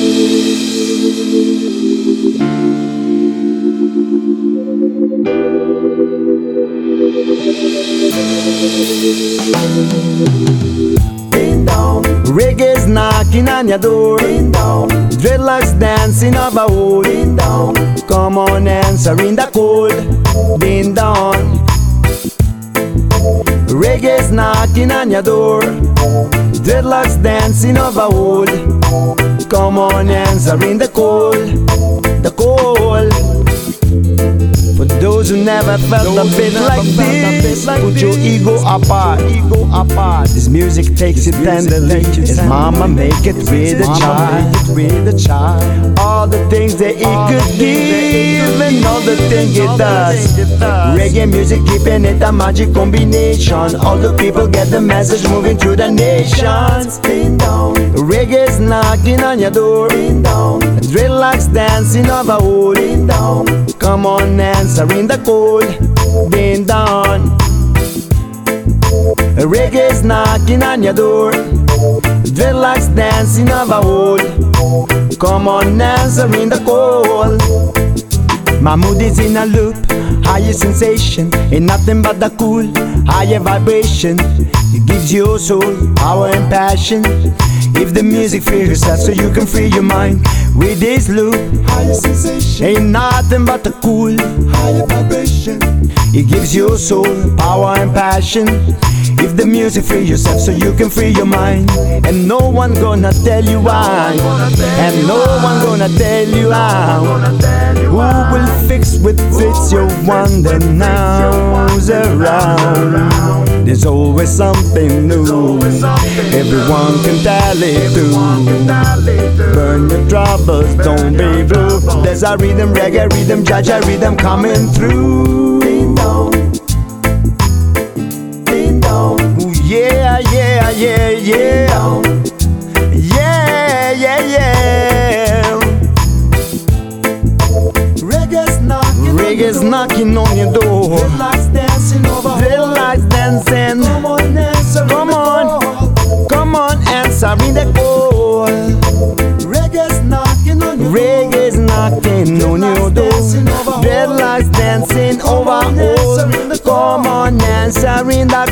Reggae's knocking on your door. Dreadlocks dancing of a hole. Come on, answer in the cold. Ding dong. Reggae's knocking on your door. Dreadlocks dancing of a hole. Come on, answer in the cold. The cold. For those who never felt a bit like this, put your ego apart. This music takes it tenderly. His mama make it with a child. All the things that it could give and all the things it does. Reggae music keeping it a magic combination. All the people get the message moving through the nations. Reggae's knocking on your door. Dreadlocks dancing of a hole. Come on, answer in the cold. Ding dong. Reggae's knocking on your door. Dreadlocks dancing of a hole. Come on, answer in the cold. My mood is in a loop, higher sensation, ain't nothing but the cool, higher vibration. It gives your soul power and passion. If the music frees yourself so you can free your mind. With this loop, higher sensation, ain't nothing but the cool, higher vibration. It gives your soul power and passion. If the music free yourself so you can free your mind. And no one gonna tell you why, and no one gonna tell you how. Who will fix what fits your wonder now's around? There's always something new. Everyone can tally through. Burn your troubles, don't be blue. There's a rhythm, reggae rhythm, Jaja rhythm coming through. Ding dong. Ding dong. Ooh, yeah, yeah, yeah, yeah. Yeah, yeah, yeah. Reggae's knocking on your door. Dreadlocks dancing over. Dreadlocks dancing. Come on, answer. Come on. Come on, answer in the cold. Reggae's knocking on your door. Reggae's knocking on your door. Dreadlocks dancing over. Come on, answer in the